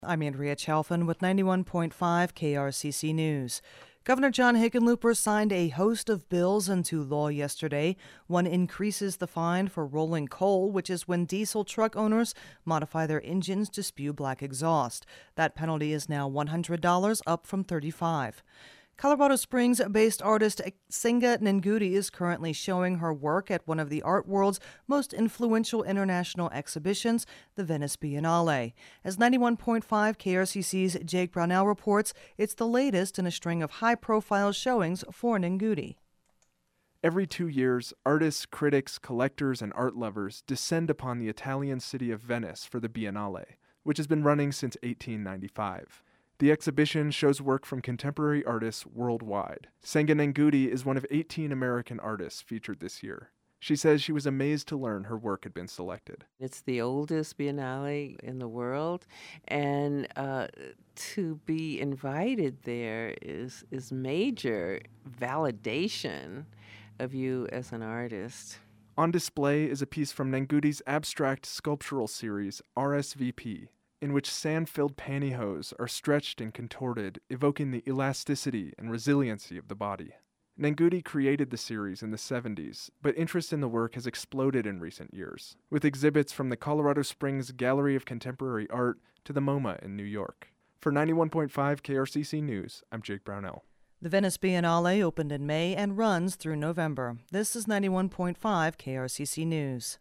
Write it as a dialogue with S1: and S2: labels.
S1: I'm Andrea Chalfin with 91.5 KRCC News. Governor John Hickenlooper signed a host of bills into law yesterday. One increases the fine for rolling coal, which is when diesel truck owners modify their engines to spew black exhaust. That penalty is now $100, up from $35. Colorado Springs-based artist Senga Ngugi is currently showing her work at one of the art world's most influential international exhibitions, the Venice Biennale. As 91.5 KRCC's Jake Brownell reports, it's the latest in a string of high-profile showings for Ngugi.
S2: Every 2 years, artists, critics, collectors, and art lovers descend upon the Italian city of Venice for the Biennale, which has been running since 1895. The exhibition shows work from contemporary artists worldwide. Senga Ngugi is one of 18 American artists featured this year. She says she was amazed to learn her work had been selected.
S3: It's the oldest biennale in the world, and to be invited there is major validation of you as an artist.
S2: On display is a piece from Ngugi's abstract sculptural series, RSVP, in which sand-filled pantyhose are stretched and contorted, evoking the elasticity and resiliency of the body. Ngugi created the series in the 70s, but interest in the work has exploded in recent years, with exhibits from the Colorado Springs Gallery of Contemporary Art to the MoMA in New York. For 91.5 KRCC News, I'm Jake Brownell.
S1: The Venice Biennale opened in May and runs through November. This is 91.5 KRCC News.